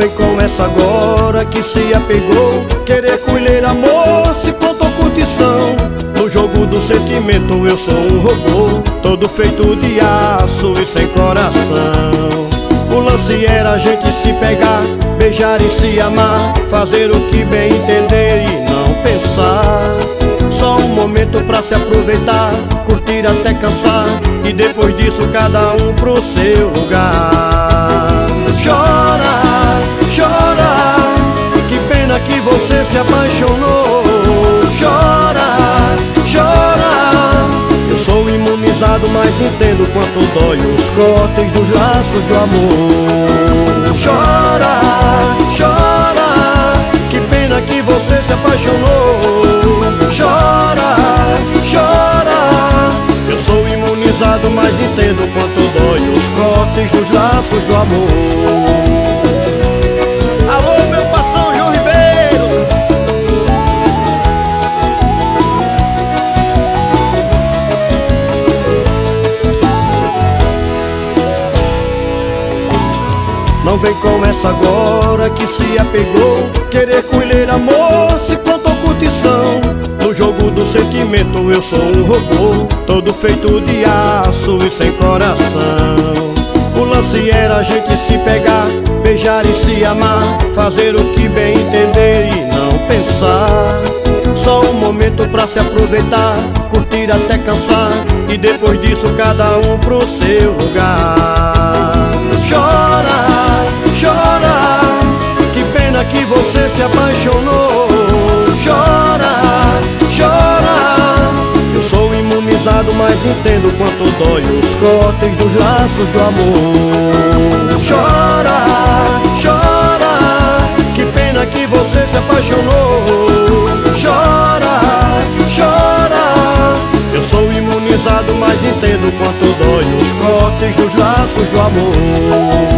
vem com essa agora que se apegou, querer colher amor se plantou curtição. No jogo do sentimento eu sou um robô, todo feito de aço e sem coração. O lance era a gente se pegar, beijar e se amar, fazer o que bem entender e não pensar. Só um momento pra se aproveitar, curtir até cansar, e depois disso cada um pro seu lugar. Chora, chora, que pena que você se apaixonou. Chora, chora, eu sou imunizado, mas entendo quanto dói os cortes dos laços do amor. Chora, chora, que pena que você se apaixonou. Chora, chora, eu sou imunizado, mas entendo quanto dói os cortes dos laços do amor. Alô, meu patrão João Ribeiro. Não vem com essa agora que se apegou, querer colher amor se plantou curtição. No jogo do sentimento eu sou um robô, todo feito de aço e sem coração. O lance era a gente se pegar, beijar e se amar, fazer o que bem entender e não pensar. Só um momento pra se aproveitar, curtir até cansar, e depois disso cada um pro seu lugar. Chora, chora, que pena que você se apaixonou. Chora, chora, eu sou imunizado, mas entendo quanto dói os cortes dos laços do amor. Chora, chora, que pena que você se apaixonou. Chora, chora, eu sou imunizado, mas entendo quanto dói os cortes dos laços do amor.